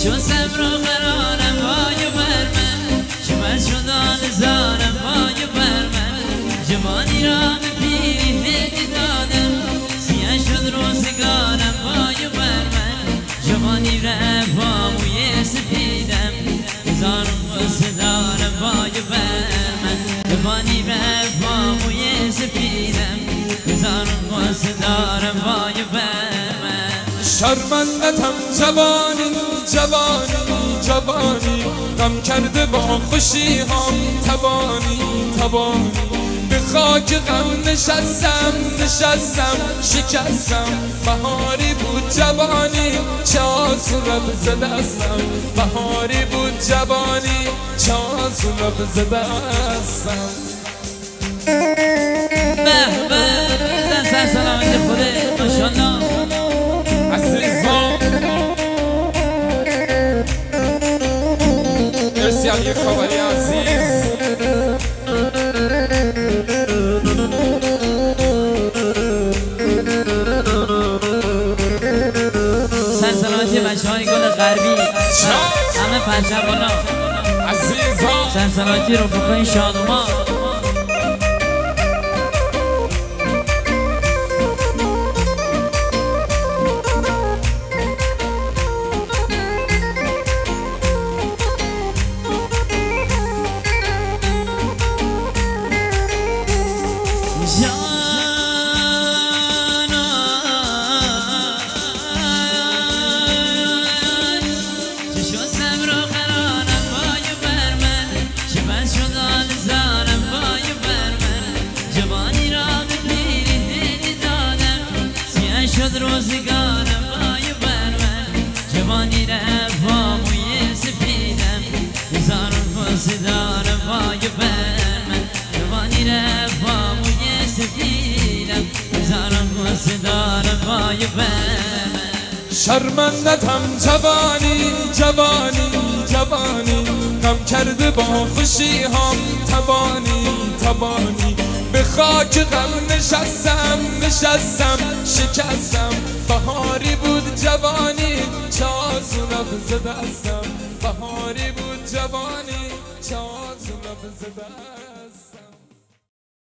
شو صبر و قرارم وای بر من، شمر شدان زارم وای بر من. جوانی را به پیری هدی دادم، سیاه شد روزگارم وای بر من. جوانی رفت با موی سفیدم، هزارم قصه دارم وای بر من. جوانی رفت با موی سفیدم، هزارم قصه دارم وای بر من. شرمندتم جوانی جوانی جوانی، غم کرده با خوشی هم تبانی تبانی. به خاک غم نشستم نشستم شکستم، بهاری بود جوانی چه آسون رفت ز دستم. بهاری بود جوانی چه آسون رفت ز دستم. به به دست سلامت خوده ماشاءالله عزیزان. مرسی علی خبری عزیز. سلامتی بچه های گل غربی همه پنجه بالا عزیزان. سلامتی رفقای شادمان. شد روزگارم وای بر من. جوانی رفت با موی سفیدم، هزارم قصه دارم وای بر من. جوانی رفت با موی سفیدم، هزارم قصه دارم وای بر من. شرمندتم جوانی جوانی جوانی، غم کرده با خوشی هم تبانی تبانی. به خاک غم نشستم نشستم شکستم، بهاری بود جوانی چه آسون رفت ز دستم. بهاری بود جوانی چه آسون رفت ز دستم.